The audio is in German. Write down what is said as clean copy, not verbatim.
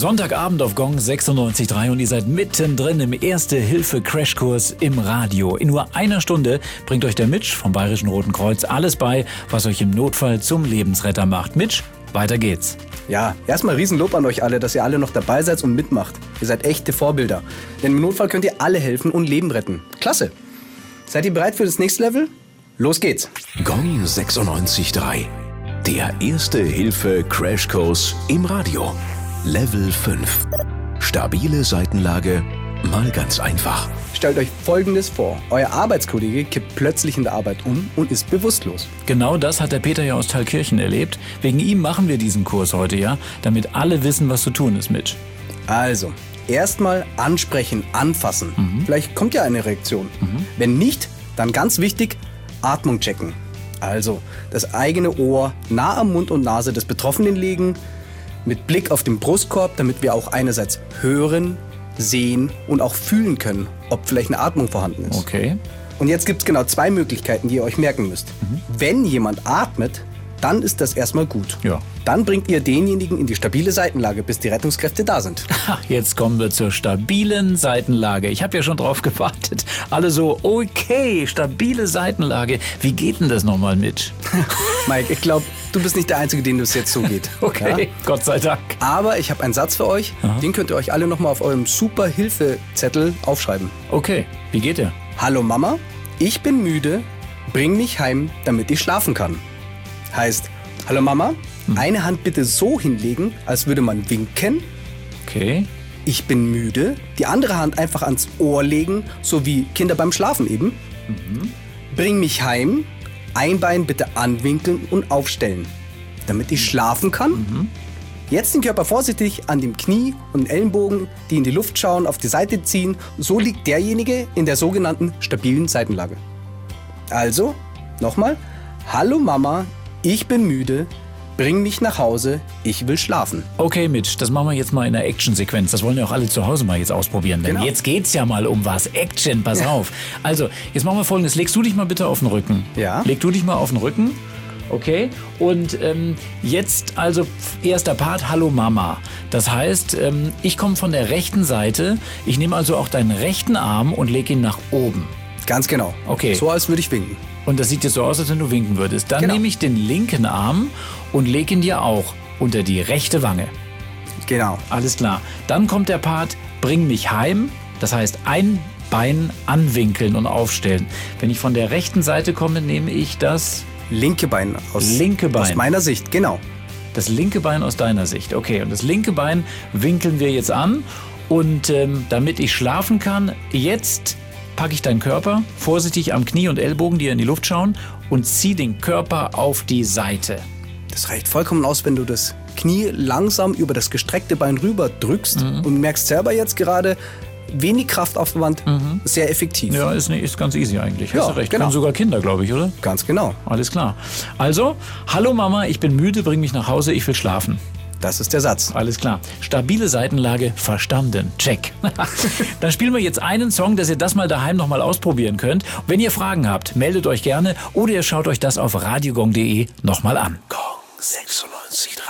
Sonntagabend auf Gong 96.3 und ihr seid mittendrin im Erste-Hilfe-Crashkurs im Radio. In nur einer Stunde bringt euch der Mitch vom Bayerischen Roten Kreuz alles bei, was euch im Notfall zum Lebensretter macht. Mitch, weiter geht's. Ja, erstmal Riesenlob an euch alle, dass ihr alle noch dabei seid und mitmacht. Ihr seid echte Vorbilder. Denn im Notfall könnt ihr alle helfen und Leben retten. Klasse. Seid ihr bereit für das nächste Level? Los geht's. Gong 96.3. Der Erste-Hilfe-Crashkurs im Radio. Level 5. Stabile Seitenlage, mal ganz einfach. Stellt euch Folgendes vor. Euer Arbeitskollege kippt plötzlich in der Arbeit um und ist bewusstlos. Genau das hat der Peter ja aus Thalkirchen erlebt. Wegen ihm machen wir diesen Kurs heute ja, damit alle wissen, was zu tun ist, Mitch. Also, erstmal ansprechen, anfassen. Vielleicht kommt ja eine Reaktion. Wenn nicht, dann ganz wichtig, Atmung checken. Also, das eigene Ohr nah am Mund und Nase des Betroffenen legen, mit Blick auf den Brustkorb, damit wir auch einerseits hören, sehen und auch fühlen können, ob vielleicht eine Atmung vorhanden ist. Okay. Und jetzt gibt es genau 2 Möglichkeiten, die ihr euch merken müsst. Wenn jemand atmet, dann ist das erstmal gut. Ja. Dann bringt ihr denjenigen in die stabile Seitenlage, bis die Rettungskräfte da sind. Jetzt kommen wir zur stabilen Seitenlage. Ich habe ja schon drauf gewartet. Alle so, okay, stabile Seitenlage. Wie geht denn das nochmal, Mitch? Mike, ich glaube, du bist nicht der Einzige, dem das jetzt so geht. Okay, ja? Gott sei Dank. Aber ich habe einen Satz für euch, den könnt ihr euch alle nochmal auf eurem Super-Hilfe-Zettel aufschreiben. Okay, wie geht der? Hallo Mama, ich bin müde, bring mich heim, damit ich schlafen kann. Heißt, hallo Mama, eine Hand bitte so hinlegen, als würde man winken. Okay. Ich bin müde, die andere Hand einfach ans Ohr legen, so wie Kinder beim Schlafen eben. Bring mich heim, ein Bein bitte anwinkeln und aufstellen, damit ich schlafen kann. Jetzt den Körper vorsichtig an dem Knie und Ellenbogen, die in die Luft schauen, auf die Seite ziehen. So liegt derjenige in der sogenannten stabilen Seitenlage. Also, nochmal, hallo Mama, ich bin müde, bring mich nach Hause, ich will schlafen. Okay, Mitch, das machen wir jetzt mal in der Action-Sequenz. Das wollen ja auch alle zu Hause mal jetzt ausprobieren. Denn Genau. jetzt geht's ja mal um was. Action, pass auf. Also, jetzt machen wir Folgendes. Legst du dich mal bitte auf den Rücken. Ja. Leg du dich mal auf den Rücken. Okay. Und jetzt also erster Part, hallo Mama. Das heißt, ich komme von der rechten Seite. Ich nehme also auch deinen rechten Arm und lege ihn nach oben. Ganz genau. Okay. So als würde ich winken. Und das sieht jetzt so aus, als wenn du winken würdest. Dann Genau. nehme ich den linken Arm und lege ihn dir auch unter die rechte Wange. Genau. Alles klar. Dann kommt der Part, bring mich heim. Das heißt, ein Bein anwinkeln und aufstellen. Wenn ich von der rechten Seite komme, nehme ich das Linke Bein Linke Bein. aus meiner Sicht, genau. linke Bein aus deiner Sicht. Okay, und das linke Bein winkeln wir jetzt an. Und damit ich schlafen kann, jetzt packe ich deinen Körper vorsichtig am Knie und Ellbogen, die in die Luft schauen, und zieh den Körper auf die Seite. Das reicht vollkommen aus, wenn du das Knie langsam über das gestreckte Bein rüber drückst und merkst selber jetzt gerade, wenig Kraftaufwand, sehr effektiv. Ja, ist ganz easy eigentlich. Ja, Hast du recht. genau. Können sogar Kinder, glaube ich, oder? Ganz genau. Alles klar. Also, hallo Mama, ich bin müde, bring mich nach Hause, ich will schlafen. Das ist der Satz. Alles klar. Stabile Seitenlage, verstanden. Check. Dann spielen wir jetzt einen Song, dass ihr das mal daheim nochmal ausprobieren könnt. Und wenn ihr Fragen habt, meldet euch gerne oder ihr schaut euch das auf radiogong.de nochmal an. Gong 96.3.